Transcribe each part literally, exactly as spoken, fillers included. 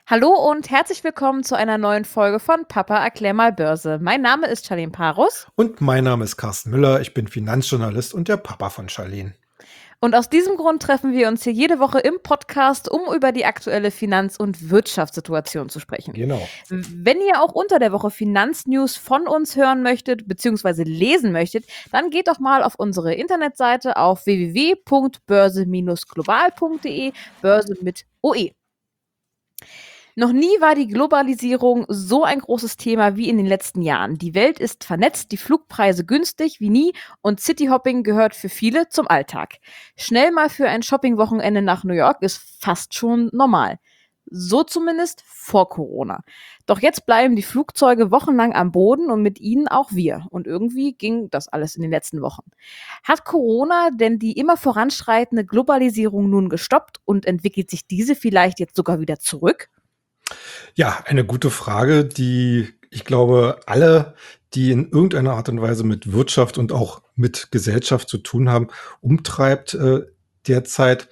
Hallo und herzlich willkommen zu einer neuen Folge von Papa erklär mal Börse. Mein Name ist Charlene Parus Und mein Name ist Carsten Müller, ich bin Finanzjournalist und der Papa von Charlene. und aus diesem Grund treffen wir uns hier jede Woche im Podcast, um über die aktuelle Finanz- und Wirtschaftssituation zu sprechen. Genau. Wenn ihr auch unter der Woche Finanznews von uns hören möchtet bzw. lesen möchtet, dann geht doch mal auf unsere Internetseite auf w w w punkt börse global punkt de, Börse mit O E. Noch nie war die Globalisierung so ein großes Thema wie in den letzten Jahren. Die Welt ist vernetzt, die Flugpreise günstig wie nie und Cityhopping gehört für viele zum Alltag. Schnell mal für ein Shoppingwochenende nach New York ist fast schon normal. So zumindest vor Corona. Doch jetzt bleiben die Flugzeuge wochenlang am Boden und mit ihnen auch wir. Und irgendwie ging das alles in den letzten Wochen. Hat Corona denn die immer voranschreitende Globalisierung nun gestoppt und entwickelt sich diese vielleicht jetzt sogar wieder zurück? Ja, eine gute Frage, die ich glaube, alle, die in irgendeiner Art und Weise mit Wirtschaft und auch mit Gesellschaft zu tun haben, umtreibt äh, derzeit.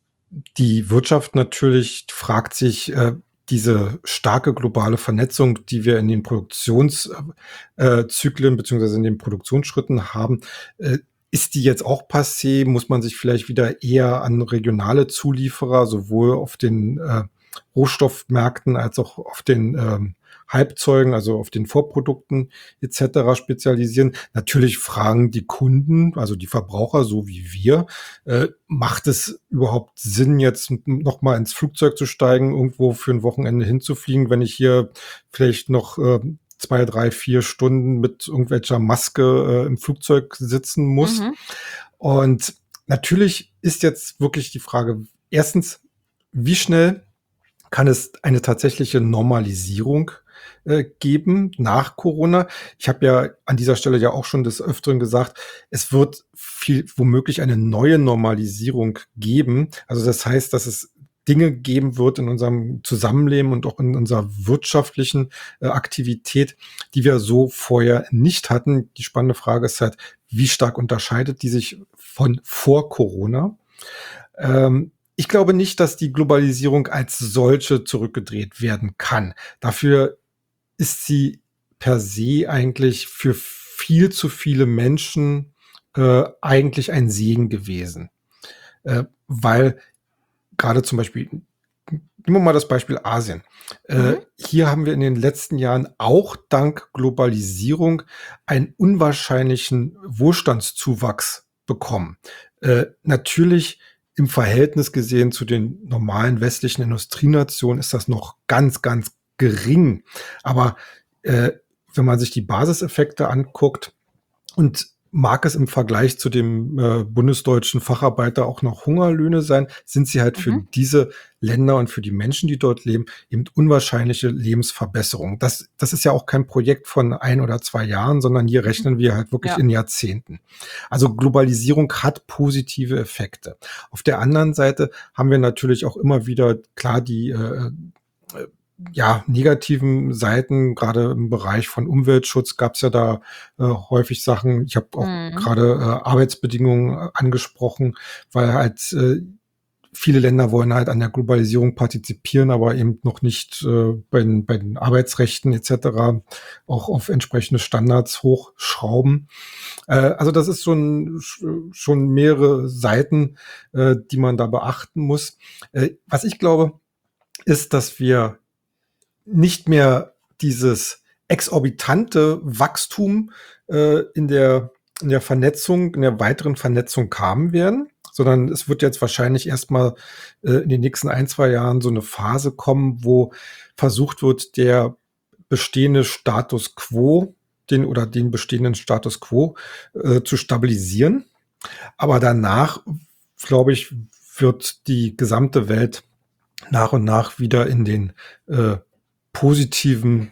Die Wirtschaft natürlich fragt sich, äh, diese starke globale Vernetzung, die wir in den Produktionszyklen äh, Zyklen beziehungsweise in den Produktionsschritten haben, äh, ist die jetzt auch passé? Muss man sich vielleicht wieder eher an regionale Zulieferer, sowohl auf den äh, Rohstoffmärkten als auch auf den ähm, Halbzeugen, also auf den Vorprodukten et cetera spezialisieren? Natürlich fragen die Kunden, also die Verbraucher, so wie wir, äh, macht es überhaupt Sinn, jetzt noch mal ins Flugzeug zu steigen, irgendwo für ein Wochenende hinzufliegen, wenn ich hier vielleicht noch äh, zwei, drei, vier Stunden mit irgendwelcher Maske äh, im Flugzeug sitzen muss? Mhm. Und natürlich ist jetzt wirklich die Frage, erstens, wie schnell kann es eine tatsächliche Normalisierung äh, geben nach Corona? Ich habe ja an dieser Stelle ja auch schon des Öfteren gesagt, es wird viel womöglich eine neue Normalisierung geben. Also das heißt, dass es Dinge geben wird in unserem Zusammenleben und auch in unserer wirtschaftlichen äh, Aktivität, die wir so vorher nicht hatten. Die spannende Frage ist halt, wie stark unterscheidet die sich von vor Corona? Ähm, ich glaube nicht, dass die Globalisierung als solche zurückgedreht werden kann. Dafür ist sie per se eigentlich für viel zu viele Menschen äh, eigentlich ein Segen gewesen. Äh, weil gerade zum Beispiel, nehmen wir mal das Beispiel Asien. Äh, Mhm. hier haben wir in den letzten Jahren auch dank Globalisierung einen unwahrscheinlichen Wohlstandszuwachs bekommen. Äh, natürlich im Verhältnis gesehen zu den normalen westlichen Industrienationen ist das noch ganz, ganz gering. Aber äh, wenn man sich die Basiseffekte anguckt und mag es im Vergleich zu dem äh, bundesdeutschen Facharbeiter auch noch Hungerlöhne sein, sind sie halt für Mhm. diese Länder und für die Menschen, die dort leben, eben unwahrscheinliche Lebensverbesserungen. Das, das ist ja auch kein Projekt von ein oder zwei Jahren, sondern hier rechnen wir halt wirklich Ja. in Jahrzehnten. Also Globalisierung hat positive Effekte. Auf der anderen Seite haben wir natürlich auch immer wieder klar die äh, ja, negativen Seiten, gerade im Bereich von Umweltschutz gab es ja da äh, häufig Sachen. Ich habe auch Mhm. gerade äh, Arbeitsbedingungen äh, angesprochen, weil halt äh, viele Länder wollen halt an der Globalisierung partizipieren, aber eben noch nicht äh, bei, den, bei den Arbeitsrechten et cetera auch auf entsprechende Standards hochschrauben. Äh, also das ist schon, schon mehrere Seiten, äh, die man da beachten muss. Äh, was ich glaube, ist, dass wir nicht mehr dieses exorbitante Wachstum äh, in der in der Vernetzung, in der weiteren Vernetzung haben werden, sondern es wird jetzt wahrscheinlich erstmal äh, in den nächsten ein, zwei Jahren so eine Phase kommen, wo versucht wird, der bestehende Status quo, den oder den bestehenden Status quo äh, zu stabilisieren. Aber danach, glaube ich, wird die gesamte Welt nach und nach wieder in den äh, positiven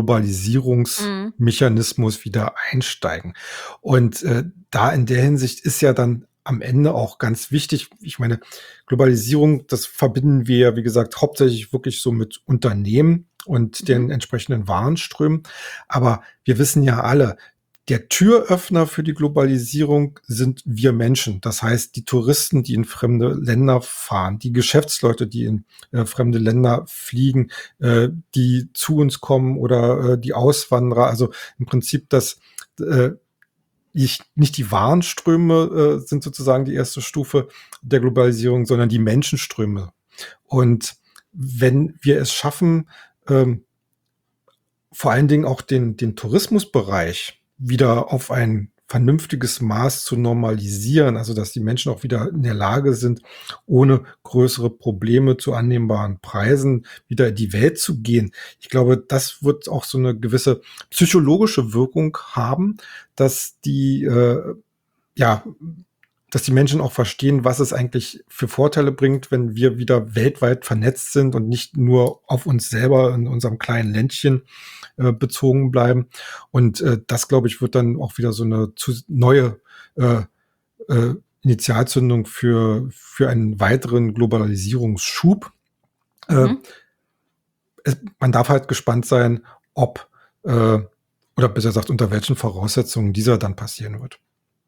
Mhm. Globalisierungsmechanismus wieder einsteigen. Und äh, da in der Hinsicht ist ja dann am Ende auch ganz wichtig, ich meine, Globalisierung, das verbinden wir ja, wie gesagt, hauptsächlich wirklich so mit Unternehmen und Mhm. den entsprechenden Warenströmen. Aber wir wissen ja alle, der Türöffner für die Globalisierung sind wir Menschen. Das heißt, die Touristen, die in fremde Länder fahren, die Geschäftsleute, die in äh, fremde Länder fliegen, äh, die zu uns kommen oder äh, die Auswanderer. Also im Prinzip das äh, nicht, nicht die Warenströme äh, sind sozusagen die erste Stufe der Globalisierung, sondern die Menschenströme. Und wenn wir es schaffen, ähm, vor allen Dingen auch den, den Tourismusbereich wieder auf ein vernünftiges Maß zu normalisieren, also dass die Menschen auch wieder in der Lage sind, ohne größere Probleme zu annehmbaren Preisen wieder in die Welt zu gehen. Ich glaube, das wird auch so eine gewisse psychologische Wirkung haben, dass die, äh, ja, dass die Menschen auch verstehen, was es eigentlich für Vorteile bringt, wenn wir wieder weltweit vernetzt sind und nicht nur auf uns selber in unserem kleinen Ländchen äh, bezogen bleiben. Und äh, das, glaube ich, wird dann auch wieder so eine zu, neue äh, äh, Initialzündung für, für einen weiteren Globalisierungsschub. Mhm. Äh, es, man darf halt gespannt sein, ob, äh, oder besser gesagt, unter welchen Voraussetzungen dieser dann passieren wird.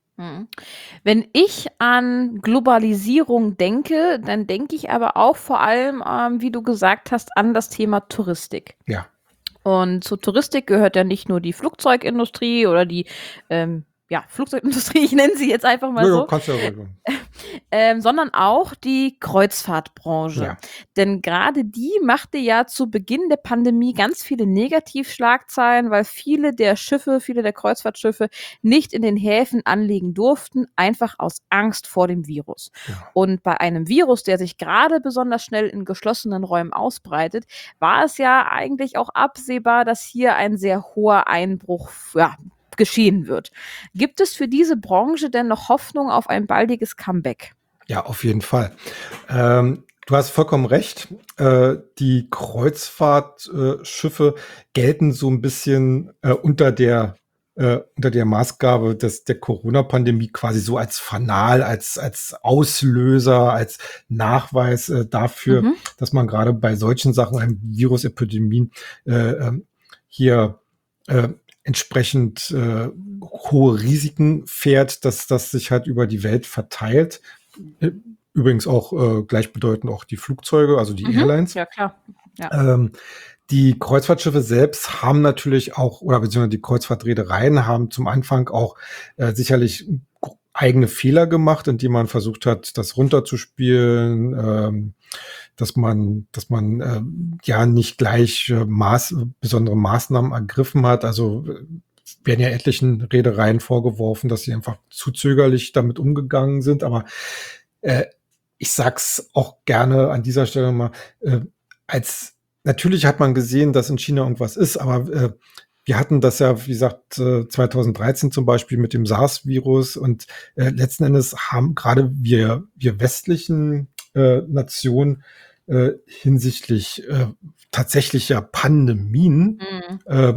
Wenn ich an Globalisierung denke, dann denke ich aber auch vor allem, ähm, wie du gesagt hast, an das Thema Touristik. Ja. Und zur Touristik gehört ja nicht nur die Flugzeugindustrie oder die ähm, ja, Flugzeugindustrie, ich nenne sie jetzt einfach mal Ja, so, ja, kannst du ja sagen. ähm, sondern auch die Kreuzfahrtbranche. Ja. Denn gerade die machte ja zu Beginn der Pandemie ganz viele Negativschlagzeilen, weil viele der Schiffe, viele der Kreuzfahrtschiffe nicht in den Häfen anlegen durften, einfach aus Angst vor dem Virus. Ja. Und bei einem Virus, der sich gerade besonders schnell in geschlossenen Räumen ausbreitet, war es ja eigentlich auch absehbar, dass hier ein sehr hoher Einbruch, ja, geschehen wird. Gibt es für diese Branche denn noch Hoffnung auf ein baldiges Comeback? Ja, auf jeden Fall. Ähm, du hast vollkommen recht. Äh, die Kreuzfahrtschiffe äh, gelten so ein bisschen äh, unter der äh, unter der Maßgabe des, der Corona-Pandemie quasi so als Fanal, als, als Auslöser, als Nachweis äh, dafür, Mhm. dass man gerade bei solchen Sachen, einem Virusepidemien, äh, ähm, hier äh, entsprechend äh, hohe Risiken fährt, dass das sich halt über die Welt verteilt. Übrigens auch äh, gleichbedeutend auch die Flugzeuge, also die Mhm. Airlines. Ja, klar. Ja. Ähm, die Kreuzfahrtschiffe selbst haben natürlich auch, oder beziehungsweise die Kreuzfahrtreedereien haben zum Anfang auch äh, sicherlich eigene Fehler gemacht, indem man versucht hat, das runterzuspielen, ähm, dass man, dass man äh, ja nicht gleich äh, Maß, besondere Maßnahmen ergriffen hat. Also äh, werden ja etlichen Reedereien vorgeworfen, dass sie einfach zu zögerlich damit umgegangen sind. Aber äh, ich sag's auch gerne an dieser Stelle mal, äh, als natürlich hat man gesehen, dass in China irgendwas ist, aber äh, wir hatten das ja, wie gesagt, äh, zwanzig dreizehn zum Beispiel mit dem SARS-Virus und äh, letzten Endes haben gerade wir, wir westlichen äh, Nationen äh, hinsichtlich äh, tatsächlicher Pandemien Mhm. äh,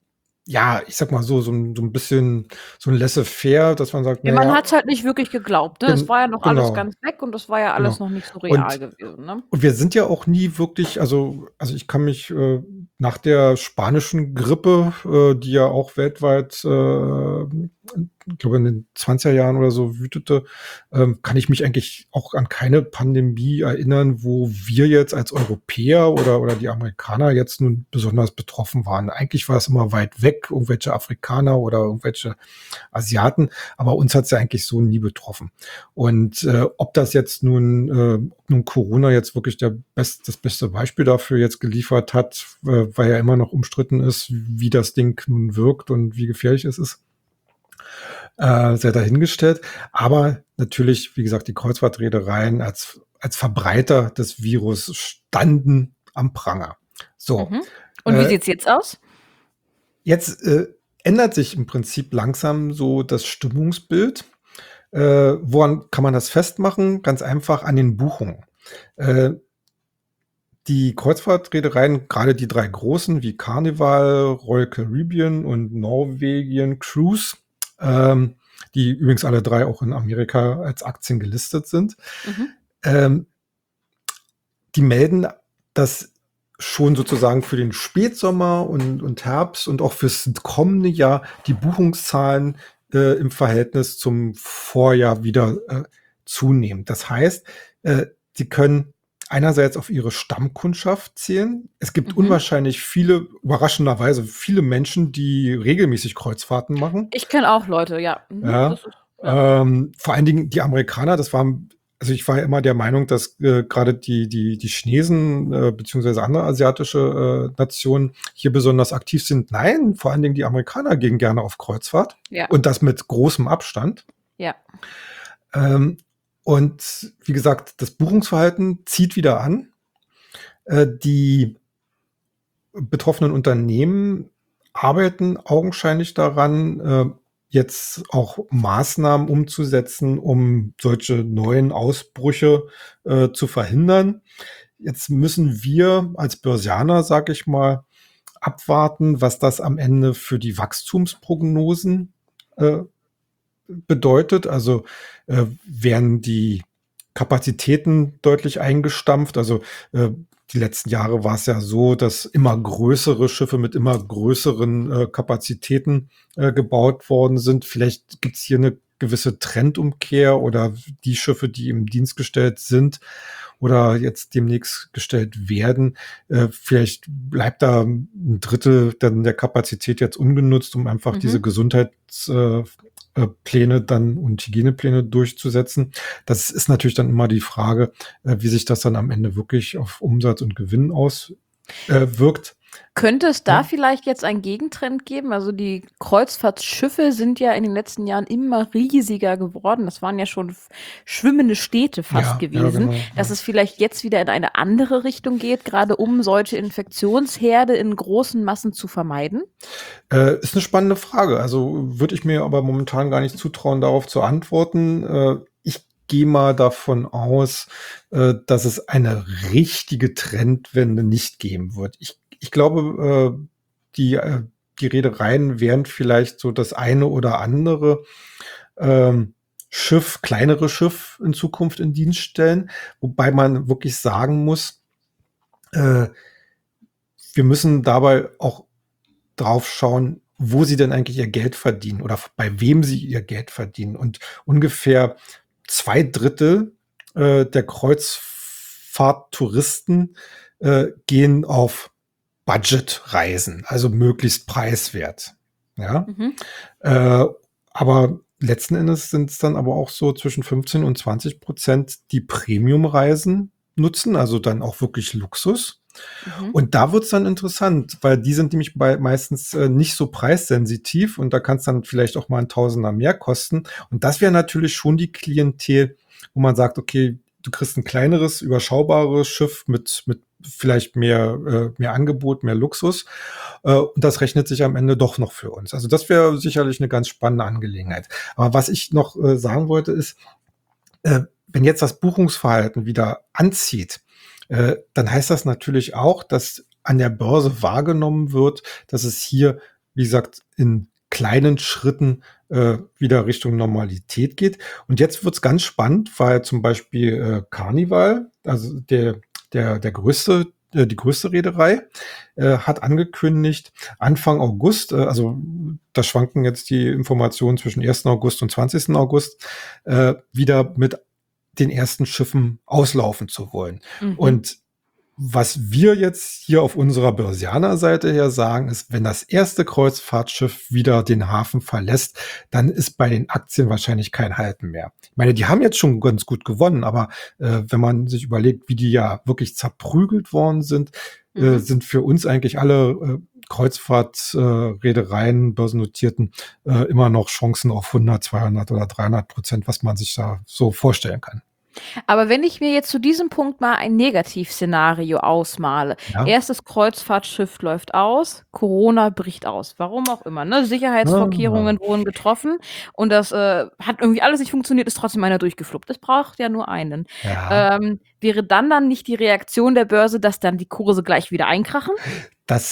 ja, ich sag mal so, so ein, so ein bisschen so ein laissez-faire, dass man sagt, Ja, man naja, hat's halt nicht wirklich geglaubt, ne? Es gen war ja noch alles genau, ganz weg und das war ja alles genau. noch nicht so real Und gewesen, ne? und wir sind ja auch nie wirklich, also, also ich kann mich äh, nach der spanischen Grippe, äh, die ja auch weltweit, äh, ich glaube in den zwanziger Jahren oder so wütete, ähm, kann ich mich eigentlich auch an keine Pandemie erinnern, wo wir jetzt als Europäer oder, oder die Amerikaner jetzt nun besonders betroffen waren. Eigentlich war es immer weit weg, irgendwelche Afrikaner oder irgendwelche Asiaten, aber uns hat es ja eigentlich so nie betroffen. Und äh, ob das jetzt nun, äh, nun Corona jetzt wirklich der best, das beste Beispiel dafür jetzt geliefert hat, äh, weil ja immer noch umstritten ist, wie das Ding nun wirkt und wie gefährlich es ist, äh, sehr dahingestellt. Aber natürlich, wie gesagt, die Kreuzfahrtreedereien als, als Verbreiter des Virus standen am Pranger. So. Mhm. Und wie Äh, sieht's jetzt aus? Jetzt äh, ändert sich im Prinzip langsam so das Stimmungsbild. Äh, woran kann man das festmachen? Ganz einfach an den Buchungen. Äh, die Kreuzfahrtreedereien, gerade die drei großen wie Carnival, Royal Caribbean und Norwegian Cruise, ähm, die übrigens alle drei auch in Amerika als Aktien gelistet sind, Mhm. ähm, die melden, dass schon sozusagen für den Spätsommer und, und Herbst und auch fürs kommende Jahr die Buchungszahlen äh, im Verhältnis zum Vorjahr wieder äh, zunehmen. Das heißt, äh, sie können einerseits auf ihre Stammkundschaft zählen. Es gibt Mhm. unwahrscheinlich viele, überraschenderweise viele Menschen, die regelmäßig Kreuzfahrten machen. Ich kenne auch Leute, ja. Mhm, Ja. das ist, ja. Ähm, vor allen Dingen die Amerikaner, das waren, also ich war ja immer der Meinung, dass äh, gerade die, die, die Chinesen äh, beziehungsweise andere asiatische äh, Nationen hier besonders aktiv sind. Nein, vor allen Dingen die Amerikaner gehen gerne auf Kreuzfahrt Ja. und das mit großem Abstand. Ja. Ähm, und wie gesagt, das Buchungsverhalten zieht wieder an. Äh, die betroffenen Unternehmen arbeiten augenscheinlich daran, äh, jetzt auch Maßnahmen umzusetzen, um solche neuen Ausbrüche äh, zu verhindern. Jetzt müssen wir als Börsianer, sag ich mal, abwarten, was das am Ende für die Wachstumsprognosen äh, bedeutet. Also äh, werden die Kapazitäten deutlich eingestampft. Also äh, die letzten Jahre war es ja so, dass immer größere Schiffe mit immer größeren äh, Kapazitäten äh, gebaut worden sind. Vielleicht gibt es hier eine gewisse Trendumkehr oder die Schiffe, die im Dienst gestellt sind oder jetzt demnächst gestellt werden. Äh, vielleicht bleibt da ein Drittel dann der Kapazität jetzt ungenutzt, um einfach Mhm. diese Gesundheits äh, äh, Pläne dann und Hygienepläne durchzusetzen. Das ist natürlich dann immer die Frage, äh, wie sich das dann am Ende wirklich auf Umsatz und Gewinn auswirkt. Könnte es da Ja. vielleicht jetzt einen Gegentrend geben? Also die Kreuzfahrtschiffe sind ja in den letzten Jahren immer riesiger geworden. Das waren ja schon f- schwimmende Städte fast Ja, ja, gewesen. genau, Dass ja. es vielleicht jetzt wieder in eine andere Richtung geht, gerade um solche Infektionsherde in großen Massen zu vermeiden? Äh, ist eine spannende Frage. Also würde ich mir aber momentan gar nicht zutrauen, darauf zu antworten. Äh, ich gehe mal davon aus, äh, dass es eine richtige Trendwende nicht geben wird. Ich, ich glaube, äh, die, äh, die Reedereien werden vielleicht so das eine oder andere ähm, Schiff, kleinere Schiff in Zukunft in Dienst stellen, wobei man wirklich sagen muss, äh, wir müssen dabei auch drauf schauen, wo sie denn eigentlich ihr Geld verdienen oder bei wem sie ihr Geld verdienen. Und ungefähr zwei Drittel äh, der Kreuzfahrttouristen äh, gehen auf Budgetreisen, also möglichst preiswert. Ja, Mhm. äh, aber letzten Endes sind es dann aber auch so zwischen fünfzehn und zwanzig Prozent, die Premium-Reisen nutzen, also dann auch wirklich Luxus. Mhm. Und da wird's dann interessant, weil die sind nämlich bei meistens äh, nicht so preissensitiv und da kann es dann vielleicht auch mal ein Tausender mehr kosten. Und das wäre natürlich schon die Klientel, wo man sagt, okay, du kriegst ein kleineres, überschaubares Schiff mit, mit vielleicht mehr, äh, mehr Angebot, mehr Luxus. Äh, und das rechnet sich am Ende doch noch für uns. Also das wäre sicherlich eine ganz spannende Angelegenheit. Aber was ich noch äh, sagen wollte ist, äh, wenn jetzt das Buchungsverhalten wieder anzieht, äh, dann heißt das natürlich auch, dass an der Börse wahrgenommen wird, dass es hier, wie gesagt, in kleinen Schritten äh, wieder Richtung Normalität geht. Und jetzt wird's ganz spannend, weil zum Beispiel äh, Carnival, also der, der, der größte, äh, die größte Reederei, äh, hat angekündigt, Anfang August, äh, also da schwanken jetzt die Informationen zwischen ersten August und zwanzigsten August, äh, wieder mit den ersten Schiffen auslaufen zu wollen. Mhm. Und was wir jetzt hier auf unserer Börsianer-Seite her sagen, ist, wenn das erste Kreuzfahrtschiff wieder den Hafen verlässt, dann ist bei den Aktien wahrscheinlich kein Halten mehr. Ich meine, die haben jetzt schon ganz gut gewonnen, aber äh, wenn man sich überlegt, wie die ja wirklich zerprügelt worden sind, äh, Mhm. sind für uns eigentlich alle äh, Kreuzfahrtreedereien, äh, börsennotierten, äh, immer noch Chancen auf hundert, zweihundert oder dreihundert Prozent, was man sich da so vorstellen kann. Aber wenn ich mir jetzt zu diesem Punkt mal ein Negativszenario ausmale. Ja. Erstes Kreuzfahrtschiff läuft aus, Corona bricht aus. Warum auch immer, ne? Sicherheitsvorkehrungen wurden getroffen und das äh, hat irgendwie alles nicht funktioniert, ist trotzdem einer durchgefluppt. Es braucht ja nur einen. Ja. Ähm, wäre dann dann nicht die Reaktion der Börse, dass dann die Kurse gleich wieder einkrachen? Das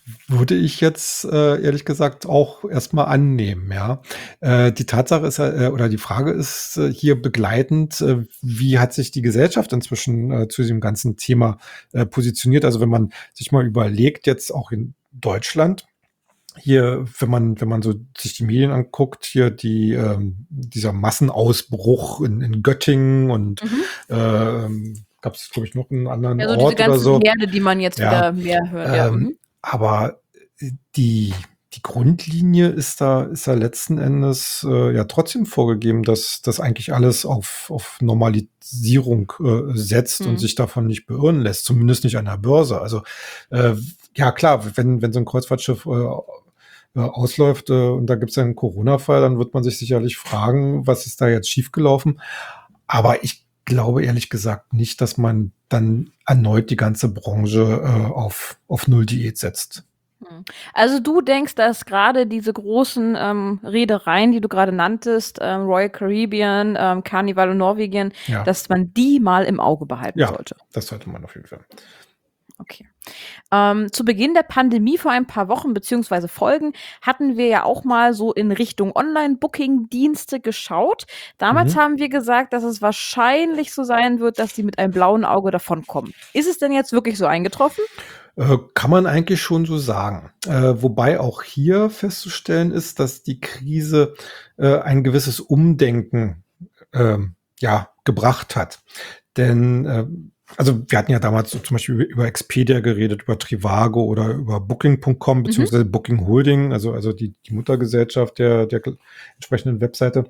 würde ich jetzt äh, ehrlich gesagt auch erstmal annehmen, ja. Äh, die Tatsache ist ja, äh, oder die Frage ist äh, hier begleitend, äh, wie hat sich die Gesellschaft inzwischen äh, zu diesem ganzen Thema äh, positioniert? Also wenn man sich mal überlegt, jetzt auch in Deutschland, hier, wenn man, wenn man so sich die Medien anguckt, hier die, ähm, dieser Massenausbruch in, in Göttingen und Mhm. ähm, gab es, glaube ich, noch einen anderen Ja, so diese Ort oder ganzen so. Herde, die man jetzt Ja, wieder mehr hört, ja. ähm, Mhm. aber äh, die, die Grundlinie ist da, ist da letzten Endes äh, ja trotzdem vorgegeben, dass das eigentlich alles auf, auf Normalisierung äh, setzt und Mhm. sich davon nicht beirren lässt, zumindest nicht an der Börse. Also äh, ja klar, wenn, wenn so ein Kreuzfahrtschiff äh, äh, ausläuft äh, und da gibt es einen Corona-Fall, dann wird man sich sicherlich fragen, was ist da jetzt schiefgelaufen. Aber ich glaube ehrlich gesagt nicht, dass man dann erneut die ganze Branche äh, auf, auf Null-Diät setzt. Mhm. Also du denkst, dass gerade diese großen ähm, Reedereien, die du gerade nanntest, ähm, Royal Caribbean, ähm, Carnival und Norwegian, Ja, dass man die mal im Auge behalten ja, sollte. das sollte man auf jeden Fall. Okay. Ähm, zu Beginn der Pandemie vor ein paar Wochen beziehungsweise Folgen hatten wir ja auch mal so in Richtung Online-Booking-Dienste geschaut. Damals Mhm. haben wir gesagt, dass es wahrscheinlich so sein wird, dass die mit einem blauen Auge davonkommen. Ist es denn jetzt wirklich so eingetroffen? Äh, kann man eigentlich schon so sagen. Äh, wobei auch hier festzustellen ist, dass die Krise äh, ein gewisses Umdenken ähm, ja, gebracht hat. Denn äh, also wir hatten ja damals so zum Beispiel über, über Expedia geredet, über Trivago oder über Booking Punkt com Mhm. beziehungsweise Booking Holding, also also die, die Muttergesellschaft der, der entsprechenden Webseite.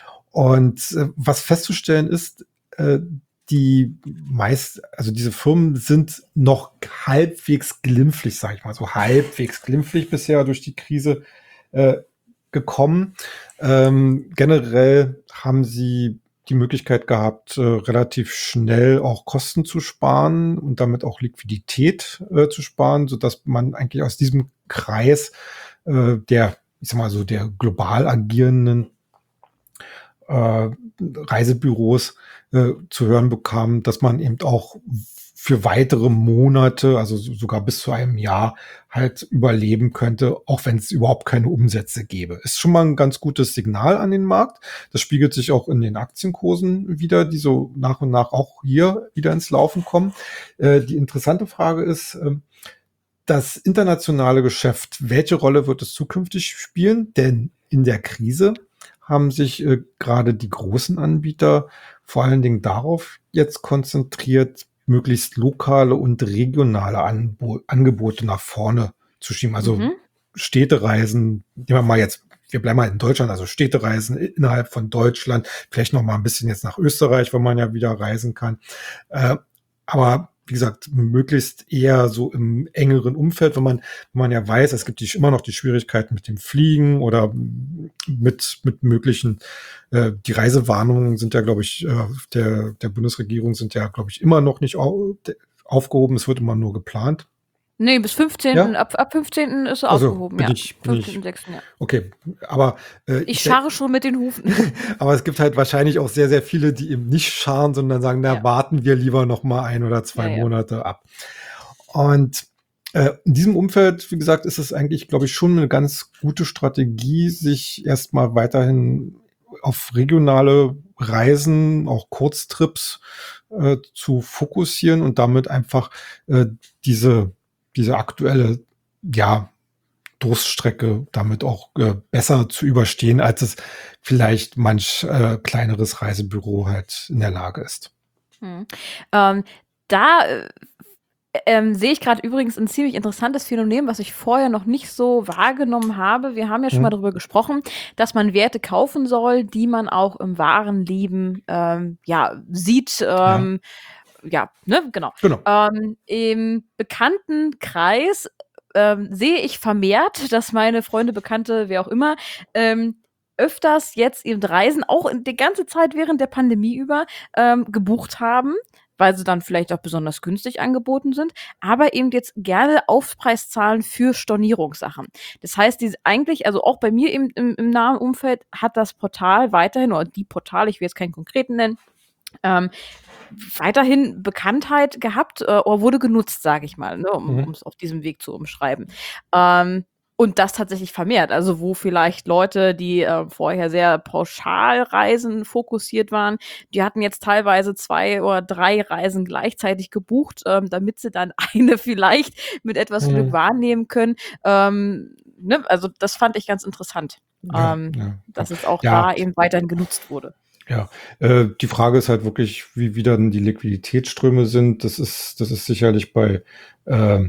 Und äh, was festzustellen ist, äh, die meist, also diese Firmen sind noch halbwegs glimpflich, sage ich mal, so halbwegs glimpflich bisher durch die Krise äh, gekommen. Ähm, generell haben sie die Möglichkeit gehabt, äh, relativ schnell auch Kosten zu sparen und damit auch Liquidität äh, zu sparen, so dass man eigentlich aus diesem Kreis äh, der, ich sag mal so, der global agierenden äh, Reisebüros äh, zu hören bekam, dass man eben auch für weitere Monate, also so- sogar bis zu einem Jahr, halt überleben könnte, auch wenn es überhaupt keine Umsätze gäbe. Ist schon mal ein ganz gutes Signal an den Markt. Das spiegelt sich auch in den Aktienkursen wieder, die so nach und nach auch hier wieder ins Laufen kommen. Äh, die interessante Frage ist, ähm, das internationale Geschäft, welche Rolle wird es zukünftig spielen? Denn in der Krise haben sich äh, gerade die großen Anbieter vor allen Dingen darauf jetzt konzentriert, möglichst lokale und regionale Anbo Angebote nach vorne zu schieben. Also Mhm. Städtereisen, nehmen wir mal jetzt, wir bleiben mal in Deutschland, also Städtereisen innerhalb von Deutschland, vielleicht noch mal ein bisschen jetzt nach Österreich, wenn man ja wieder reisen kann. Äh, aber wie gesagt, möglichst eher so im engeren Umfeld, wenn man, wenn man ja weiß, es gibt die, immer noch die Schwierigkeiten mit dem Fliegen oder mit, mit möglichen, äh, die Reisewarnungen sind ja, glaube ich, äh, der, der Bundesregierung sind ja, glaube ich, immer noch nicht au aufgehoben. Es wird immer nur geplant. Nee, bis fünfzehnten Ja, Ab, ab fünfzehnten ist er also aufgehoben, bin ja. ich, bin ich, fünfzehnten sechsten ja. okay. Aber äh, Ich ich denke, scharre schon mit den Hufen. aber es gibt halt wahrscheinlich auch sehr, sehr viele, die eben nicht scharen, sondern sagen, na, Ja, warten wir lieber noch mal ein oder zwei ja, ja. Monate ab. Und äh, in diesem Umfeld, wie gesagt, ist es eigentlich, glaube ich, schon eine ganz gute Strategie, sich erstmal weiterhin auf regionale Reisen, auch Kurztrips äh, zu fokussieren und damit einfach äh, diese, diese aktuelle, ja, Durststrecke damit auch äh, besser zu überstehen, als es vielleicht manch äh, kleineres Reisebüro halt in der Lage ist. Mhm. Ähm, da äh, ähm, sehe ich gerade übrigens ein ziemlich interessantes Phänomen, was ich vorher noch nicht so wahrgenommen habe. Wir haben ja schon mal Hm? darüber gesprochen, dass man Werte kaufen soll, die man auch im wahren Leben ähm, ja, sieht. Ja, Ähm, ja, ne, genau. genau. Ähm, im Bekanntenkreis ähm, sehe ich vermehrt, dass meine Freunde, Bekannte, wer auch immer, ähm, öfters jetzt eben Reisen, auch in die ganze Zeit während der Pandemie über, ähm, gebucht haben, weil sie dann vielleicht auch besonders günstig angeboten sind, aber eben jetzt gerne Aufpreis zahlen für Stornierungssachen. Das heißt, die eigentlich, also auch bei mir im, im, im nahen Umfeld hat das Portal weiterhin, oder die Portale, ich will jetzt keinen konkreten nennen, ähm, weiterhin Bekanntheit gehabt äh, oder wurde genutzt, sage ich mal, ne, um Mhm. es auf diesem Weg zu umschreiben. Ähm, und das tatsächlich vermehrt. Also wo vielleicht Leute, die äh, vorher sehr pauschal Reisen fokussiert waren, die hatten jetzt teilweise zwei oder drei Reisen gleichzeitig gebucht, ähm, damit sie dann eine vielleicht mit etwas Glück Mhm. wahrnehmen können. Ähm, ne? Also das fand ich ganz interessant, Ja, ähm, ja, ja. dass es auch Ja, da eben weiterhin genutzt wurde. ja. Äh, die Frage ist halt wirklich, wie, wie dann die Liquiditätsströme sind. Das ist, das ist sicherlich bei ähm,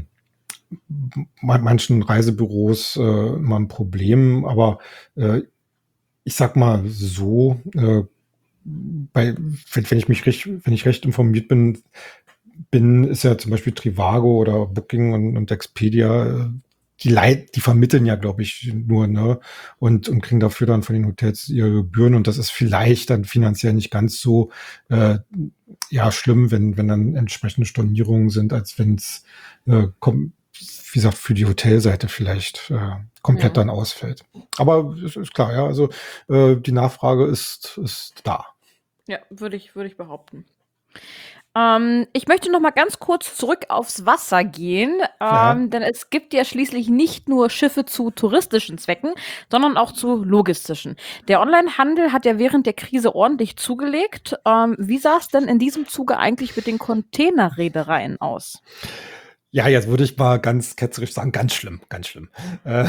ma- manchen Reisebüros äh, immer ein Problem, aber äh, ich sag mal so, äh, bei, wenn, wenn ich mich recht, wenn ich recht informiert bin, bin, ist ja zum Beispiel Trivago oder Booking und, und Expedia, äh, die Leit, die vermitteln ja, glaube ich, nur, ne? Und, und kriegen dafür dann von den Hotels ihre Gebühren. Und das ist vielleicht dann finanziell nicht ganz so äh, ja schlimm, wenn, wenn dann entsprechende Stornierungen sind, als wenn es äh, kommt, wie gesagt, für die Hotelseite vielleicht äh, komplett Ja. dann ausfällt. Aber es ist klar, ja, also äh, die Nachfrage ist, ist da. Ja, würde ich, würde ich behaupten. Ähm, ich möchte noch mal ganz kurz zurück aufs Wasser gehen, Ja. ähm, denn es gibt ja schließlich nicht nur Schiffe zu touristischen Zwecken, sondern auch zu logistischen. Der Onlinehandel hat ja während der Krise ordentlich zugelegt. Ähm, wie sah es denn in diesem Zuge eigentlich mit den Containerreedereien aus? Ja, jetzt würde ich mal ganz ketzerisch sagen, ganz schlimm, ganz schlimm. Äh,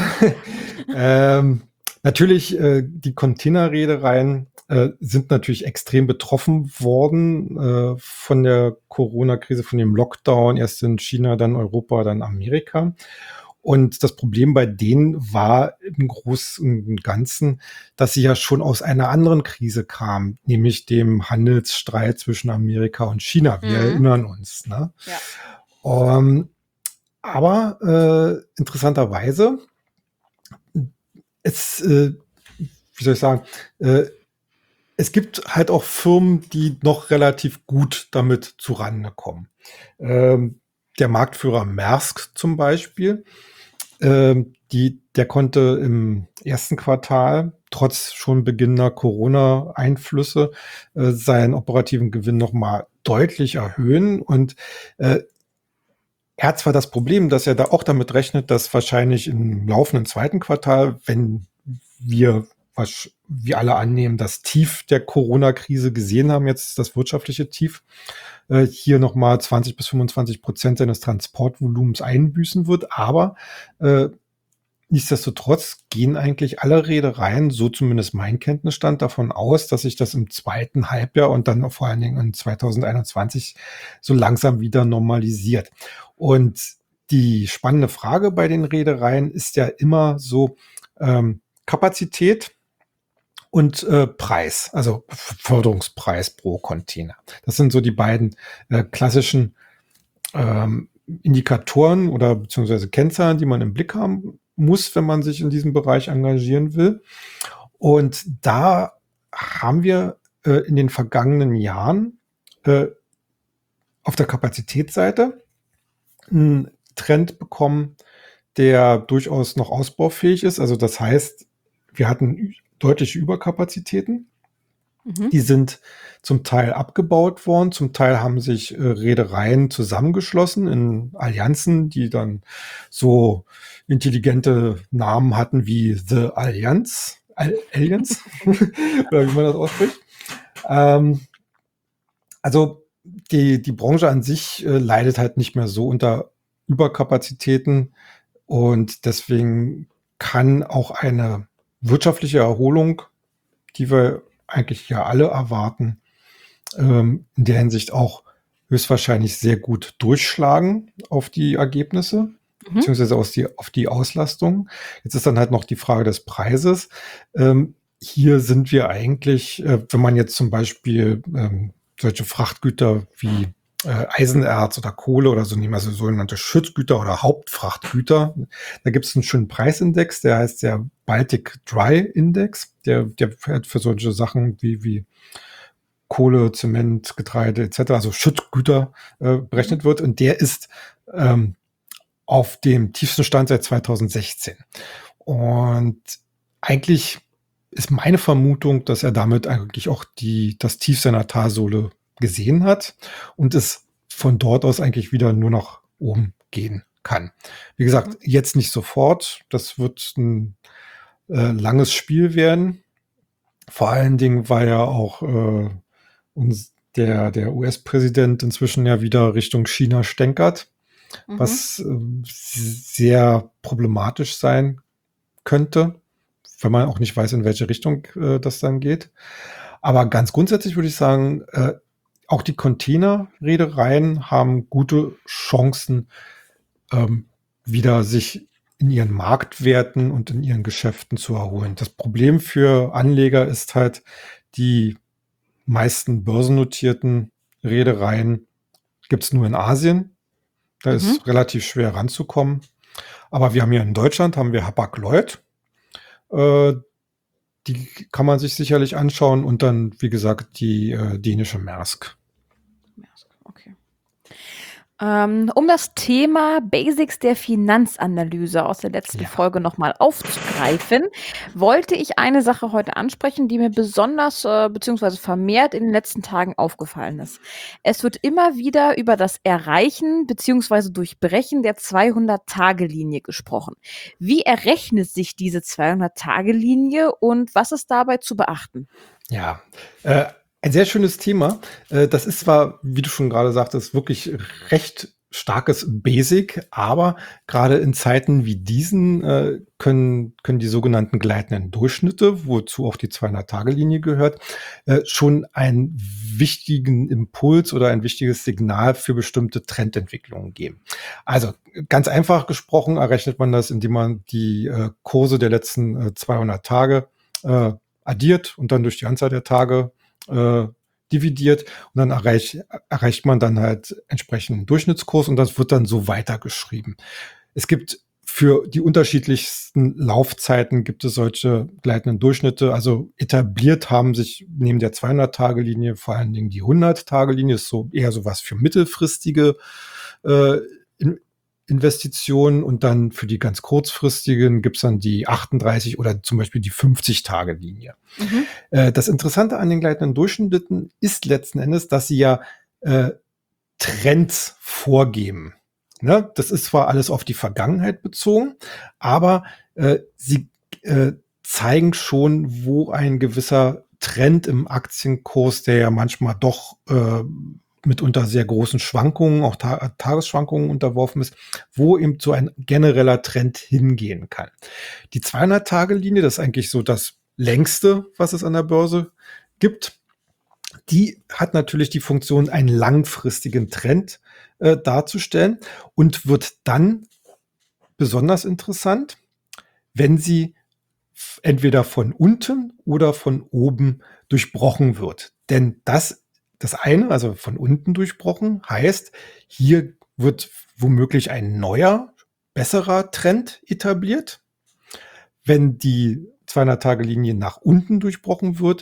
ähm, natürlich, äh, die Containerreedereien äh, sind natürlich extrem betroffen worden äh, von der Corona-Krise, von dem Lockdown, erst in China, dann Europa, dann Amerika. Und das Problem bei denen war im Großen und Ganzen, dass sie ja schon aus einer anderen Krise kamen, nämlich dem Handelsstreit zwischen Amerika und China. Wir Mhm. erinnern uns, ne? Ja. Ähm, aber äh, interessanterweise, es, äh, wie soll ich sagen, äh, es gibt halt auch Firmen, die noch relativ gut damit zurande kommen. Ähm, der Marktführer Maersk zum Beispiel, ähm, die, der konnte im ersten Quartal trotz schon beginnender Corona-Einflüsse äh, seinen operativen Gewinn noch mal deutlich erhöhen und äh, er hat zwar das Problem, dass er da auch damit rechnet, dass wahrscheinlich im laufenden zweiten Quartal, wenn wir, was wir alle annehmen, das Tief der Corona-Krise gesehen haben, jetzt das wirtschaftliche Tief, äh, hier nochmal zwanzig bis fünfundzwanzig Prozent seines Transportvolumens einbüßen wird. Aber äh, nichtsdestotrotz gehen eigentlich alle Reedereien, so zumindest mein Kenntnisstand, davon aus, dass sich das im zweiten Halbjahr und dann vor allen Dingen in zwanzig einundzwanzig so langsam wieder normalisiert. Und die spannende Frage bei den Reedereien ist ja immer so ähm, Kapazität und äh, Preis, also Förderungspreis pro Container. Das sind so die beiden äh, klassischen ähm, Indikatoren oder beziehungsweise Kennzahlen, die man im Blick haben muss, wenn man sich in diesem Bereich engagieren will. Und da haben wir äh, in den vergangenen Jahren äh, auf der Kapazitätsseite einen Trend bekommen, der durchaus noch ausbaufähig ist. Also das heißt, wir hatten deutliche Überkapazitäten. Mhm. Die sind zum Teil abgebaut worden, zum Teil haben sich äh, Reedereien zusammengeschlossen in Allianzen, die dann so intelligente Namen hatten wie The Allianz, Al Allianz, oder wie man das ausspricht. Ähm, also die, die Branche an sich äh, leidet halt nicht mehr so unter Überkapazitäten und deswegen kann auch eine wirtschaftliche Erholung, die wir eigentlich ja alle erwarten, ähm, in der Hinsicht auch höchstwahrscheinlich sehr gut durchschlagen auf die Ergebnisse, Mhm. beziehungsweise aus die, auf die Auslastung. Jetzt ist dann halt noch die Frage des Preises. Ähm, hier sind wir eigentlich, äh, wenn man jetzt zum Beispiel ähm, solche Frachtgüter wie äh, Eisenerz oder Kohle oder so nehmen, also sogenannte Schüttgüter oder Hauptfrachtgüter, da gibt es einen schönen Preisindex, der heißt der Baltic Dry Index, der, der für solche Sachen wie, wie Kohle, Zement, Getreide et cetera, also Schüttgüter äh, berechnet wird. Und der ist ähm, auf dem tiefsten Stand seit zweitausendsechzehn. Und eigentlich ist meine Vermutung, dass er damit eigentlich auch die, das Tief seiner Talsohle gesehen hat und es von dort aus eigentlich wieder nur nach oben gehen kann. Wie gesagt, jetzt nicht sofort. Das wird ein äh, langes Spiel werden. Vor allen Dingen, weil ja auch äh, uns der, der U S-Präsident inzwischen ja wieder Richtung China stänkert, Mhm. was äh, sehr problematisch sein könnte, wenn man auch nicht weiß, in welche Richtung äh, das dann geht. Aber ganz grundsätzlich würde ich sagen, äh, auch die Containerreedereien haben gute Chancen, ähm, wieder sich in ihren Marktwerten und in ihren Geschäften zu erholen. Das Problem für Anleger ist halt, die meisten börsennotierten Reedereien gibt es nur in Asien. Da Mhm. ist relativ schwer ranzukommen. Aber wir haben hier in Deutschland, haben wir Hapag-Lloyd. Äh, die kann man sich sicherlich anschauen. Und dann, wie gesagt, die äh, dänische Maersk. Okay. Ähm, um das Thema Basics der Finanzanalyse aus der letzten Ja. Folge nochmal aufzugreifen, wollte ich eine Sache heute ansprechen, die mir besonders äh, beziehungsweise vermehrt in den letzten Tagen aufgefallen ist. Es wird immer wieder über das Erreichen beziehungsweise Durchbrechen der zweihundert-Tage-Linie gesprochen. Wie errechnet sich diese zweihundert-Tage-Linie und was ist dabei zu beachten? Ja, äh, ein sehr schönes Thema. Äh, das ist zwar, wie du schon gerade sagtest, wirklich recht starkes Basic, aber gerade in Zeiten wie diesen äh, können, können die sogenannten gleitenden Durchschnitte, wozu auch die zweihundert-Tage-Linie gehört, äh, schon einen wichtigen Impuls oder ein wichtiges Signal für bestimmte Trendentwicklungen geben. Also ganz einfach gesprochen errechnet man das, indem man die äh, Kurse der letzten äh, zweihundert Tage äh, addiert und dann durch die Anzahl der Tage äh, dividiert und dann erreich, erreicht man dann halt entsprechenden Durchschnittskurs und das wird dann so weitergeschrieben. Es gibt für die unterschiedlichsten Laufzeiten gibt es solche gleitenden Durchschnitte. Also etabliert haben sich neben der zweihundert-Tage-Linie vor allen Dingen die hundert-Tage-Linie, ist so eher sowas für mittelfristige äh, in, Investitionen und dann für die ganz kurzfristigen gibt's dann die achtunddreißig oder zum Beispiel die fünfzig-Tage-Linie. Mhm. Äh, das Interessante an den gleitenden Durchschnitten ist letzten Endes, dass sie ja äh, Trends vorgeben. Ne? Das ist zwar alles auf die Vergangenheit bezogen, aber äh, sie äh, zeigen schon, wo ein gewisser Trend im Aktienkurs, der ja manchmal doch äh, mitunter sehr großen Schwankungen, auch Ta- Tagesschwankungen unterworfen ist, wo eben so ein genereller Trend hingehen kann. Die zweihundert-Tage-Linie, das ist eigentlich so das längste, was es an der Börse gibt. Die hat natürlich die Funktion, einen langfristigen Trend äh, darzustellen und wird dann besonders interessant, wenn sie f- entweder von unten oder von oben durchbrochen wird. Denn das, das eine, also von unten durchbrochen, heißt, hier wird womöglich ein neuer, besserer Trend etabliert. Wenn die zweihundert-Tage-Linie nach unten durchbrochen wird,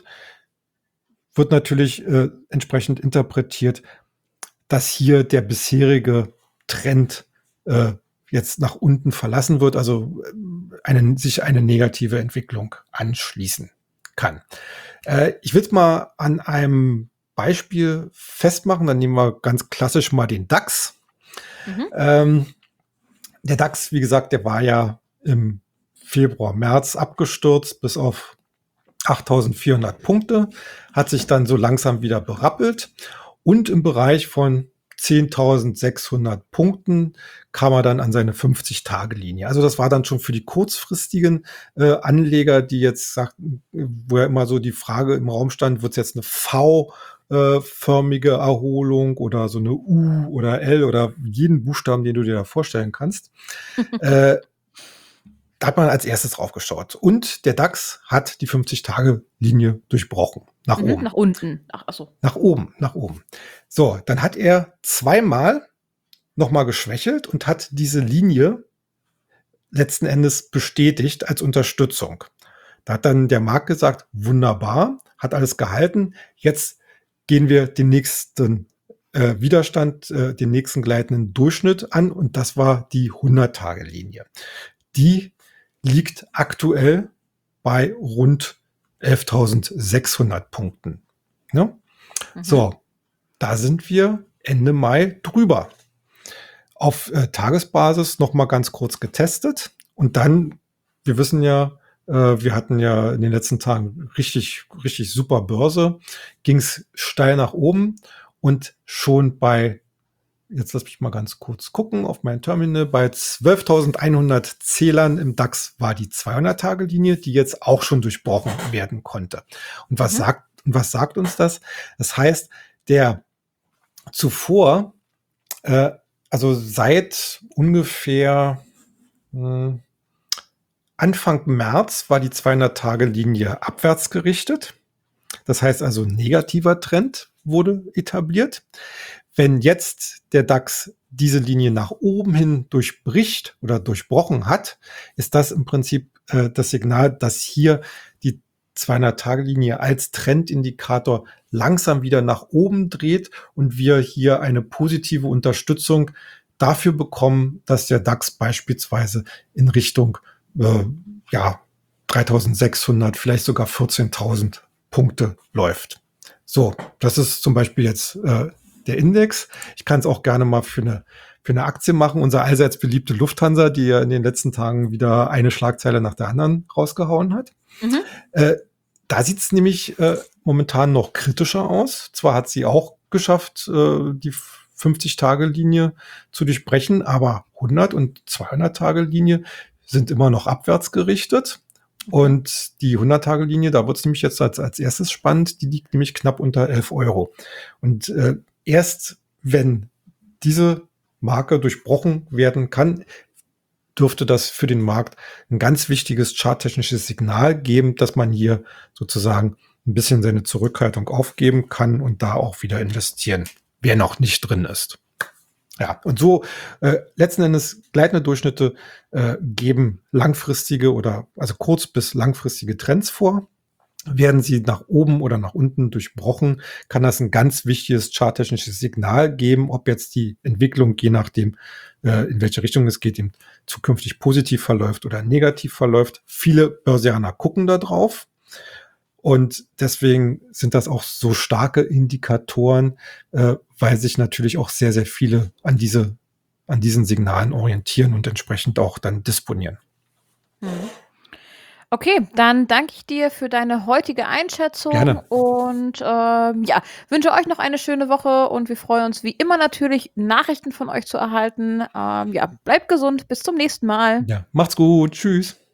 wird natürlich äh, entsprechend interpretiert, dass hier der bisherige Trend äh, jetzt nach unten verlassen wird, also äh, eine, sich eine negative Entwicklung anschließen kann. Äh, ich will es mal an einem Beispiel festmachen, dann nehmen wir ganz klassisch mal den DAX. Mhm. Ähm, der DAX, wie gesagt, der war ja im Februar, März abgestürzt bis auf achttausendvierhundert Punkte, hat sich dann so langsam wieder berappelt und im Bereich von zehntausendsechshundert Punkten kam er dann an seine fünfzig-Tage-Linie. Also das war dann schon für die kurzfristigen äh, Anleger, die jetzt sagten, wo ja immer so die Frage im Raum stand, wird es jetzt eine V-förmige Erholung oder so eine U oder L oder jeden Buchstaben, den du dir da vorstellen kannst. äh, Da hat man als erstes drauf geschaut. Und der DAX hat die fünfzig-Tage-Linie durchbrochen. Nach Mhm. oben. Nach unten. Ach, ach so. Nach oben, nach oben. So, dann hat er zweimal nochmal geschwächelt und hat diese Linie letzten Endes bestätigt als Unterstützung. Da hat dann der Markt gesagt, wunderbar, hat alles gehalten. Jetzt gehen wir den nächsten äh, Widerstand, äh, den nächsten gleitenden Durchschnitt an und das war die hundert-Tage-Linie. Die liegt aktuell bei rund elftausendsechshundert Punkten. Ne? Mhm. So, da sind wir Ende Mai drüber. Auf äh, Tagesbasis noch mal ganz kurz getestet und dann, wir wissen ja, äh, wir hatten ja in den letzten Tagen richtig, richtig super Börse, ging es steil nach oben und schon bei, jetzt lass mich mal ganz kurz gucken auf mein Terminal, bei zwölftausendeinhundert Zählern im DAX war die zweihundert-Tage-Linie, die jetzt auch schon durchbrochen werden konnte. Und was Mhm. sagt, und was sagt uns das? Das heißt, der zuvor, äh, also seit ungefähr mh, Anfang März war die zweihundert-Tage-Linie abwärts gerichtet. Das heißt also, ein negativer Trend wurde etabliert. Wenn jetzt der DAX diese Linie nach oben hin durchbricht oder durchbrochen hat, ist das im Prinzip äh, das Signal, dass hier die zweihundert-Tage-Linie als Trendindikator langsam wieder nach oben dreht und wir hier eine positive Unterstützung dafür bekommen, dass der DAX beispielsweise in Richtung äh, ja, dreitausendsechshundert, vielleicht sogar vierzehntausend Punkte läuft. So, das ist zum Beispiel jetzt äh, der Index. Ich kann es auch gerne mal für eine, für eine Aktie machen. Unser allseits beliebte Lufthansa, die ja in den letzten Tagen wieder eine Schlagzeile nach der anderen rausgehauen hat. Mhm. Äh, da sieht es nämlich äh, momentan noch kritischer aus. Zwar hat sie auch geschafft, äh, die fünfzig-Tage-Linie zu durchbrechen, aber hundert- und zweihundert-Tage-Linie sind immer noch abwärts gerichtet. Und die hundert-Tage-Linie, da wird es nämlich jetzt als, als erstes spannend, die liegt nämlich knapp unter elf Euro. Und äh, erst wenn diese Marke durchbrochen werden kann, dürfte das für den Markt ein ganz wichtiges charttechnisches Signal geben, dass man hier sozusagen ein bisschen seine Zurückhaltung aufgeben kann und da auch wieder investieren, wer noch nicht drin ist. Ja, und so äh, letzten Endes gleitende Durchschnitte äh, geben langfristige oder also kurz- bis langfristige Trends vor. Werden sie nach oben oder nach unten durchbrochen, kann das ein ganz wichtiges charttechnisches Signal geben, ob jetzt die Entwicklung, je nachdem, äh, in welche Richtung es geht, eben zukünftig positiv verläuft oder negativ verläuft. Viele Börsianer gucken da drauf. Und deswegen sind das auch so starke Indikatoren, äh, weil sich natürlich auch sehr, sehr viele an diese, an diesen Signalen orientieren und entsprechend auch dann disponieren. Mhm. Okay, dann danke ich dir für deine heutige Einschätzung. Gerne. Und ähm, ja, wünsche euch noch eine schöne Woche und wir freuen uns wie immer natürlich, Nachrichten von euch zu erhalten. Ähm, ja, bleibt gesund, bis zum nächsten Mal. Ja, macht's gut. Tschüss.